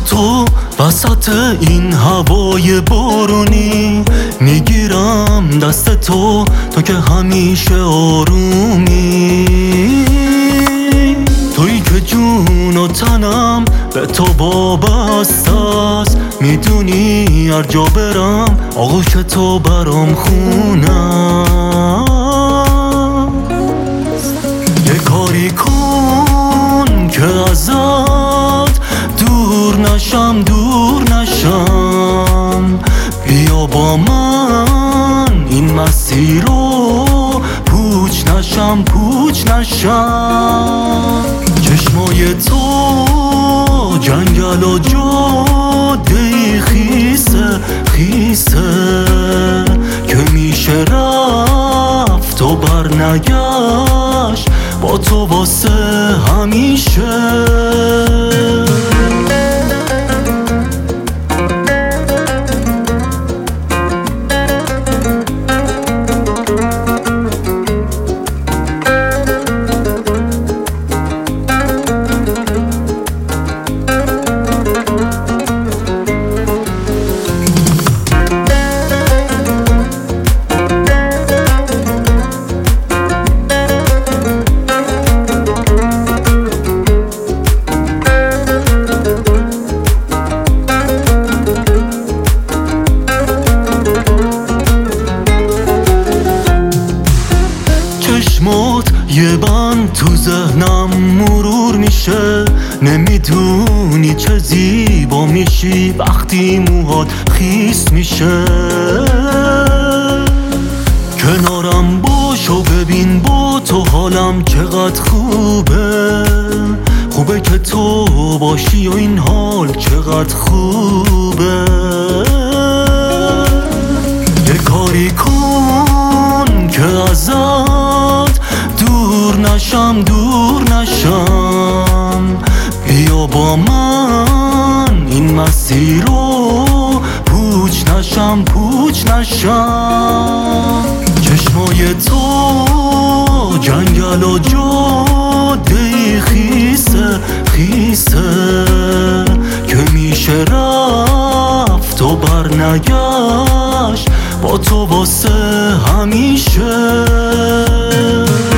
تو وسط این هوای بارونی، میگیرم دست تو که همیشه آرومی. تویی که جون و تنم به تو وابسته است، میدونی هر جا برم آغوش تو برام خونم. یه کاری کن که ازت دور نشم بیا با من این مسیر رو پوچ نشم چشمای تو جنگل و جاده‌ای خیسه که میشه رفت و برنگشت با تو واسه همیشه. چشمات یه بند تو ذهنم مرور میشه، نمیدونی چه زیبا میشی وقتی موهات خیس میشه. کنارم باش و ببین با تو حالم چقدر خوبه که تو باشی و این حال چقدر خوبه. یه کاری کن که ازت دور نشم بیا با من این مسیر رو پوچ نشم چشمای تو جنگل و جاده‌ای خیسه که میشه رفت و برنگشت با تو واسه همیشه.